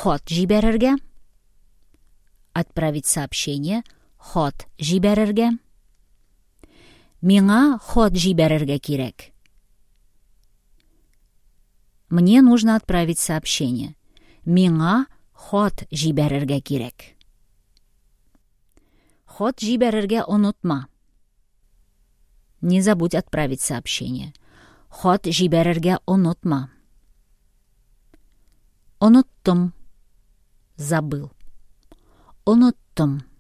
хат җибәрергә. Отправить сообщение. Хат җибәрергә. Миңа хат җибәрергә кирәк. Мне нужно отправить сообщение. Миңа хат җибәрергә кирәк. Хат җибәрергә онытма. Не забудь отправить сообщение. Хат җибәрергә онытма. Оныттым. Забыл. Оныттым.